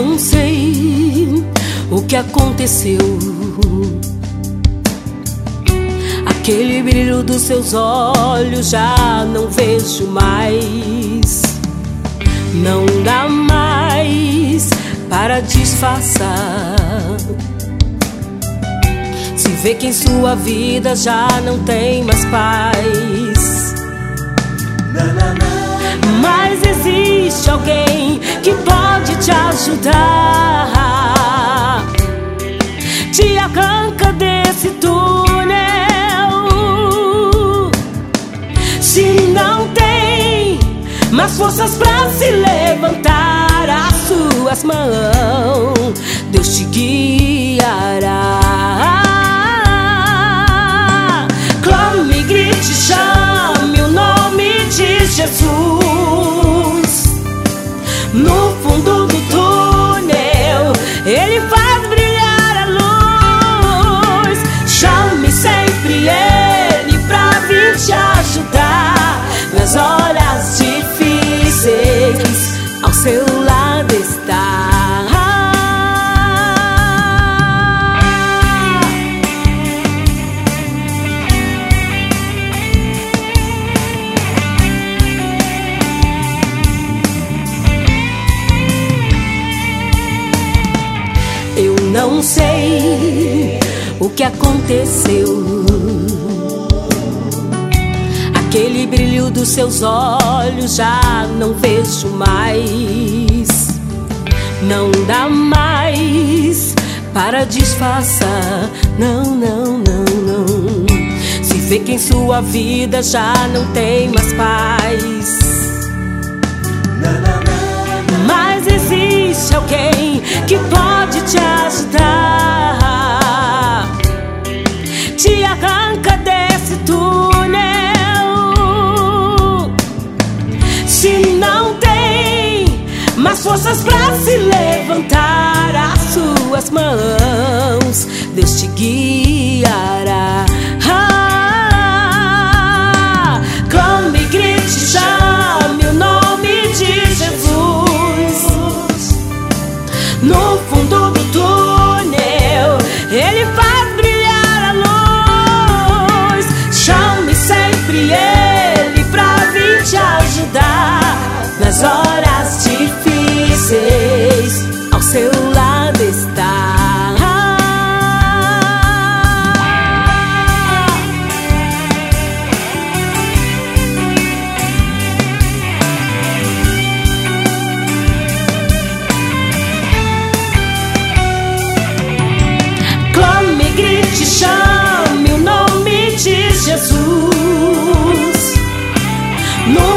não sei o que aconteceu. Aquele brilho dos seus olhos já não vejo mais. Não dá mais para disfarçar. Se vê que em sua vida já não tem mais paz. Mas existe alguém que pode te ajudar. Te arranca desse túnel. Se não tem mais forças pra se levantar, as suas mãos Deus te guiará. Clame, grite, chame o nome de Jesus. No fundo do túnel Ele faz brilhar a luz. Chame sempre Ele pra vir te ajudar. Nas horas difíceis ao seu lado está. Eu não sei o que aconteceu. Aquele brilho dos seus olhos já não vejo mais. Não dá mais para disfarçar. Não, não, não, não. Se vê que em sua vida já não tem mais paz. Mas existe alguém que pode te ajudar. Te arranca desse túnel. Se não tem mais forças pra se levantar, as suas mãos Deus te guiará. Clame, grite, chame o nome de Jesus. No fundo do túnel Ele faz brilhar a luz. Chame sempre Ele pra vir te ajudar. Nas horas difíceis ao seu lado está. Clame, grite, chame o nome de Jesus. No